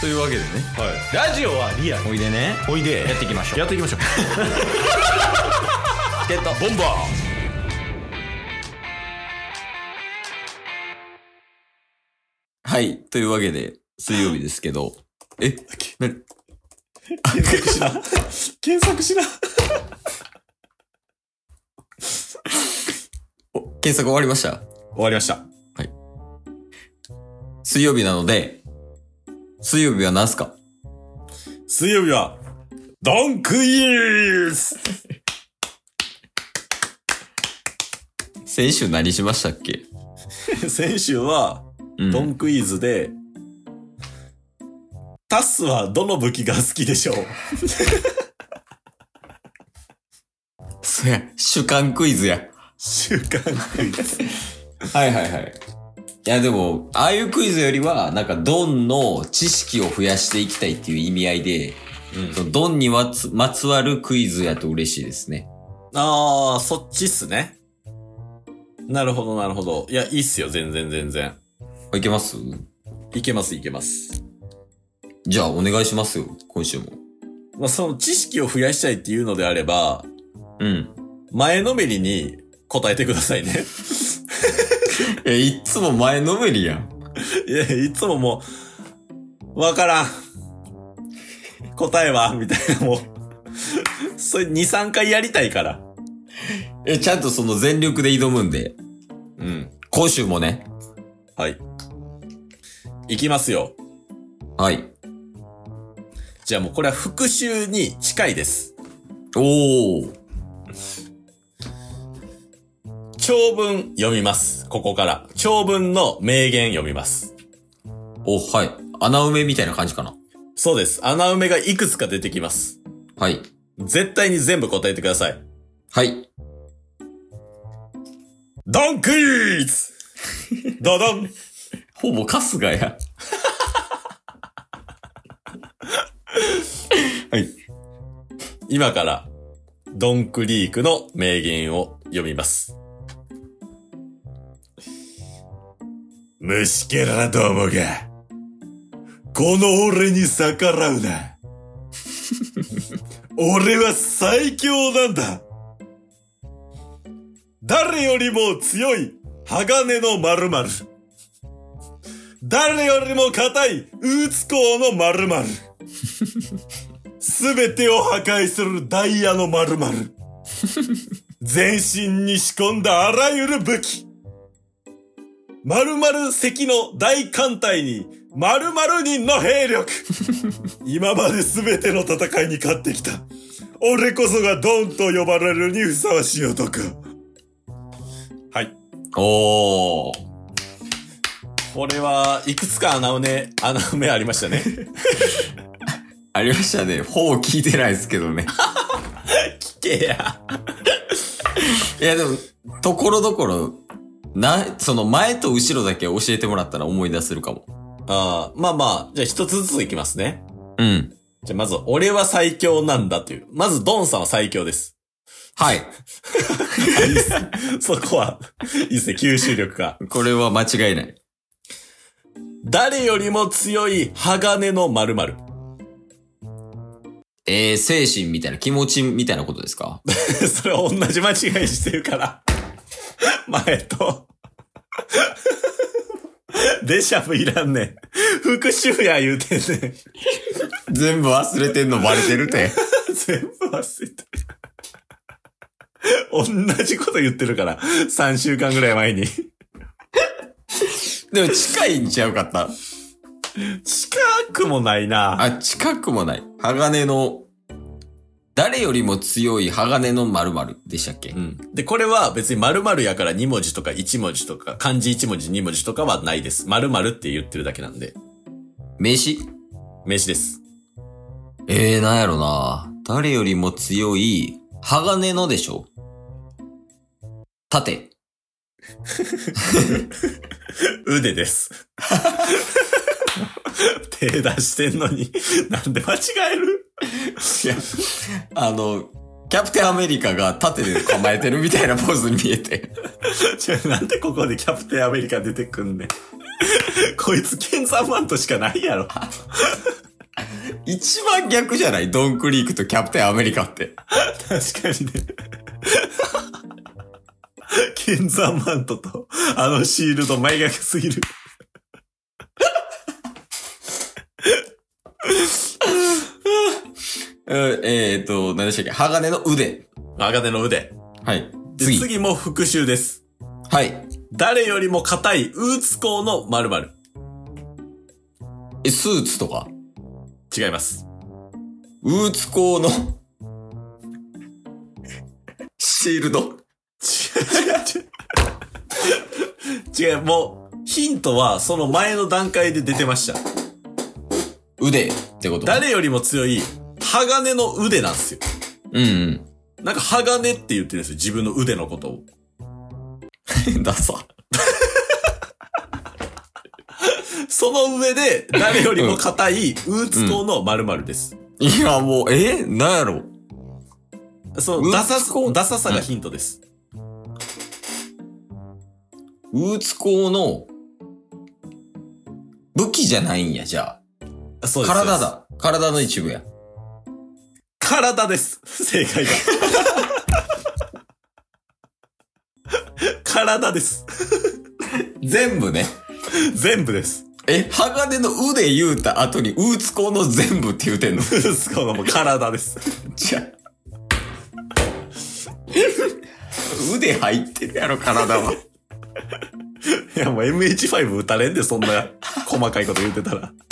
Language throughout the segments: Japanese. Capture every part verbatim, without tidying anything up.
というわけでね、 はい、ラジオはリアル。 おいでね、 おいでやっていきましょう。 やっていきましょう。 ゲットボンバー。 はい、というわけで水曜日ですけど、え、なに検索しな検索しなお検索終わりました。 終わりました。 はい。水曜日なので、水曜日は何すか？ 水曜日はドンクイズ先週何しましたっけ？ 先週は、うん、ドンクイズでタスはどの武器が好きでしょう？ そや、主観クイズや。 主観クイズ。 はいはいはい。いやでも、ああいうクイズよりは、なんかドンの知識を増やしていきたいっていう意味合いで、うん、そのドンにまつ、まつわるクイズやと嬉しいですね。 あー、そっちっすね。なるほどなるほど。いや、いいっすよ、全然全然。 いけます？ いけますいけます。 じゃあお願いしますよ、今週も。 まあ、その知識を増やしたいっていうのであれば、 うん。 前のめりに答えてくださいね。 え、いっつも前のめりやん。 いや、いつももう、わからん。答えはみたいな、もう。それに、さんかいやりたいから。 え、ちゃんとその全力で挑むんで。 うん。 今週もね。 はい。いきますよ。 はい。 じゃあもうこれは復習に近いです。 おー。 長文読みます。ここから。長文の名言読みます。 お、はい。穴埋めみたいな感じかな。 そうです。穴埋めがいくつか出てきます。 はい。 絶対に全部答えてください。 はい。 ドンクイズドドンほぼ春日や。はい。 今から、ドンクリークの名言を読みます。虫けらどもが、この俺に逆らうな。俺は最強なんだ。誰よりも強い鋼の〇〇。誰よりも硬いウーツ鋼の〇〇。すべてを破壊するダイヤの〇〇。全身に仕込んだあらゆる武器。〇〇隻の大艦隊に〇〇人の兵力。今まですべての戦いに勝ってきた。俺こそがドンと呼ばれるにふさわしい男。はい。 おー。 これはいくつか穴埋め、穴埋めありましたね。 ありましたね。ほぼ聞いてないですけどね。 聞けや。 いやでも、ところどころ、な、その前と後ろだけ教えてもらったら思い出せるかも。 ああ、まあまあ、じゃあ一つずついきますね。 うん。 じゃあまず、俺は最強なんだという。まず、ドンさんは最強です。 はい。 いいっすそこは、いいっすね、吸収力が。 これは間違いない。 誰よりも強い鋼の〇〇。 えー、精神みたいな、気持ちみたいなことですか？ それは同じ間違いしてるから。前と。デシャブいらんねん。復習や言うてんねん。 全部忘れてんのバレてるて。 全部忘れてる。同じこと言ってるから。さんしゅうかんぐらい前に。 でも近いんちゃうかった。 近くもないな。 あ、近くもない。鋼の、誰よりも強い鋼の〇〇でしたっけ？ うん。で、これは別に〇〇やからに文字とかいち文字とか、漢字いち文字に文字とかはないです。〇〇って言ってるだけなんで。 名詞？ 名詞です。 えー、なんやろな。誰よりも強い、鋼のでしょ？盾。 腕です。手出してんのに、なんで間違える？ いや、あの、キャプテンアメリカが盾で構えてるみたいなポーズに見えて。 違う、なんでここでキャプテンアメリカ出てくんねん。 こいつケンザーマントしかないやろ。 一番逆じゃないドンクリークとキャプテンアメリカって。 確かにね。ケンザーマントとあのシールド真逆すぎる。 えーっと、何でしたっけ鋼の腕。 鋼の腕。 はい。 次。次も復習です。 はい。 誰よりも硬いウーツ鋼の〇〇。 え、スーツとか違います。 ウーツ鋼のシールド違う違う違う。違う、もう、ヒントはその前の段階で出てました。 腕ってこと？ 誰よりも強い鋼の腕なんですよ。 うんうん。 なんか鋼って言ってるんですよ。自分の腕のことを。 ダサ。 その上で、誰よりも硬いウーツ鋼の〇〇です。 うん、いや、もう、えなんやろそう、ダサ、ダサさがヒントです。 ウーツ鋼の武器じゃないんや、じゃあ。 そうです。 体だ。体の一部や。 体です。正解だ。体です。 全部ね。 全部です。 え、鋼の腕言うた後にウーツ鋼の全部って言うてんの？ウーツ鋼のもう体です。 じゃあ。腕入ってるやろ、体は。 いや、もう エムエイチファイブ 撃たれんで、そんな細かいこと言ってたら。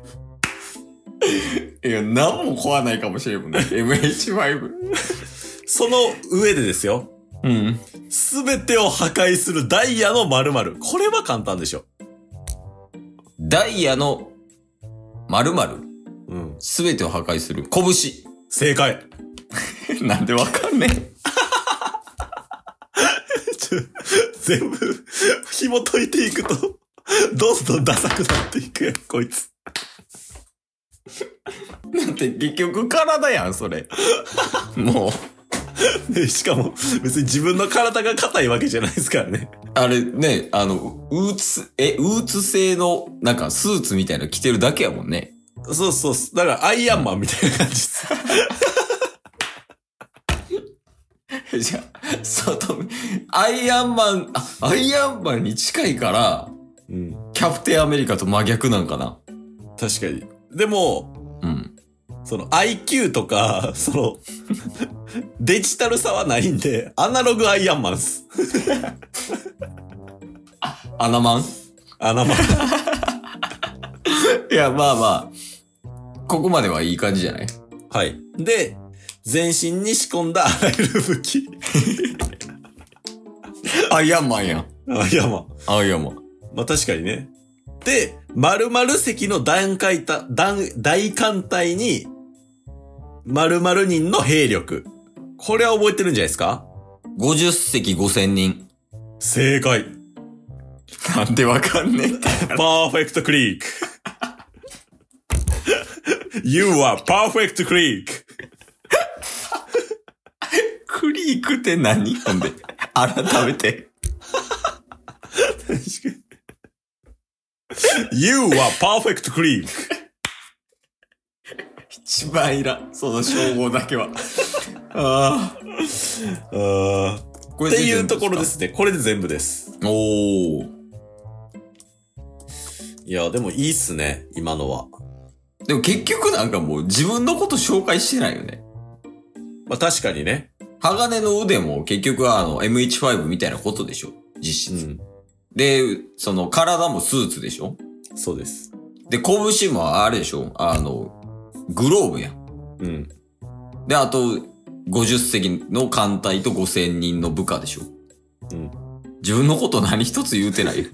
いや、何も壊ないかもしれんもんね。エムエイチファイブ。 その上でですよ。 うん。 すべてを破壊するダイヤの〇〇。これは簡単でしょ。 ダイヤの〇〇。 うん。 すべてを破壊する。拳。 正解。 なんでわかんねえ。 全部、紐解いていくと、どんどんダサくなっていくやん、こいつ。 なんて結局体やん、それ。もう。で、しかも、別に自分の体が硬いわけじゃないですからね。 あれね、あの、ウーツ、え、ウーツ製の、なんかスーツみたいなの着てるだけやもんね。 そうそう。だからアイアンマンみたいな感じです。 じゃあ、そうと、アイアンマン、あ、アイアンマンに近いから、 うん。 キャプテンアメリカと真逆なんかな。 確かに。でも、 うん。 その アイキュー とか、その、デジタル差はないんで、アナログアイアンマンっす。 アナマンアナマン。 いや、まあまあ、ここまではいい感じじゃない？ はい。で、全身に仕込んだあらゆる武器。 アイアンマンやん。 アイアンマン。 アイアンマン。 まあ確かにね。で、〇〇隻の段階た、段、大艦隊に、〇〇人の兵力。これは覚えてるんじゃないですか？ ごじゅっ隻ごせんにん。 正解。 なんでわかんねえ。 パーフェクトクリーク。You are perfect creek. クリークって何？ほんで、改めて。 確かに。You are perfect creek. 一番いらん。その称号だけは。ああ。 ああ。これっていうところですね。これで全部です。 おー。 いや、でもいいっすね。今のは。 でも結局なんかもう自分のこと紹介してないよね。 まあ確かにね。 鋼の腕も結局はあの エムエイチファイブ みたいなことでしょ。実質。うん、で、その体もスーツでしょ。 そうです。 で、拳もあれでしょ。あの、グローブやん。 うん。 で、あと、ごじゅっ隻の艦隊とごせんにんの部下でしょ。 うん。 自分のこと何一つ言うてないよ。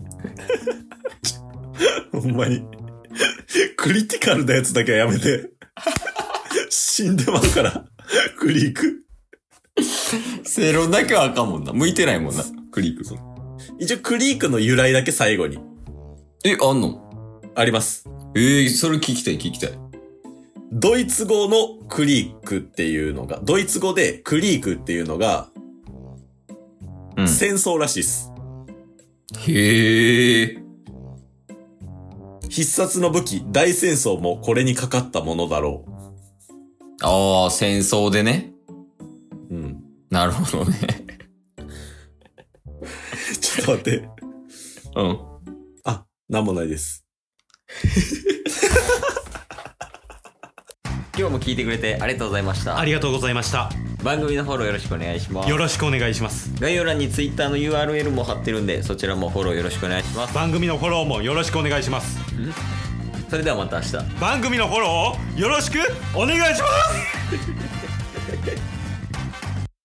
ほんまに。クリティカルなやつだけはやめて。死んでまうから。クリーク。 正論だけはあかんもんな。向いてないもんな。クリーク。 一応クリークの由来だけ最後に。 え、あんの？ あります。 ええー、それ聞きたい聞きたい。 ドイツ語のクリークっていうのが、ドイツ語でクリークっていうのが、うん、戦争らしいっす。 へえ。 必殺の武器、大戦争もこれにかかったものだろああ、戦争でね。 う。うん。 なるほどね。 ちょっと待って。 うん。 あ、なんもないです。 今日も聞いてくれてありがとうございました。 ありがとうございました。 番組のフォローよろしくお願いします。 よろしくお願いします。 概要欄に Twitter の ユーアールエル も貼ってるんで、そちらもフォローよろしくお願いします。 番組のフォローもよろしくお願いします。 それではまた明日。 番組のフォローをよろしくお願いします。